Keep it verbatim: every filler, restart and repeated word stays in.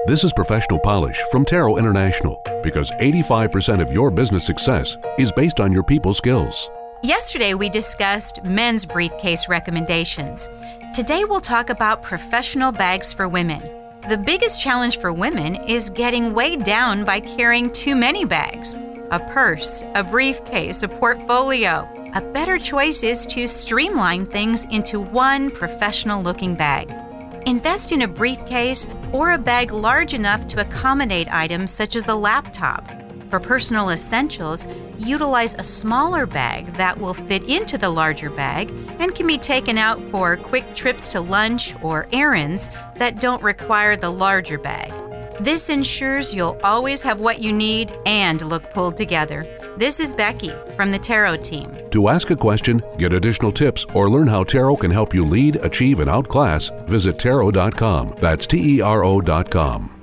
This is Professional Polish from Tarot International, because eighty-five percent of your business success is based on your people skills. Yesterday, we discussed men's briefcase recommendations. Today, we'll talk about professional bags for women. The biggest challenge for women is getting weighed down by carrying too many bags. A purse, a briefcase, a portfolio. A better choice is to streamline things into one professional-looking bag. Invest in a briefcase or a bag large enough to accommodate items such as a laptop. For personal essentials, utilize a smaller bag that will fit into the larger bag and can be taken out for quick trips to lunch or errands that don't require the larger bag. This ensures you'll always have what you need and look pulled together. This is Becky from the Tarot team. To ask a question, get additional tips, or learn how Tarot can help you lead, achieve, and outclass, visit tarot dot com. That's T E R O dot com.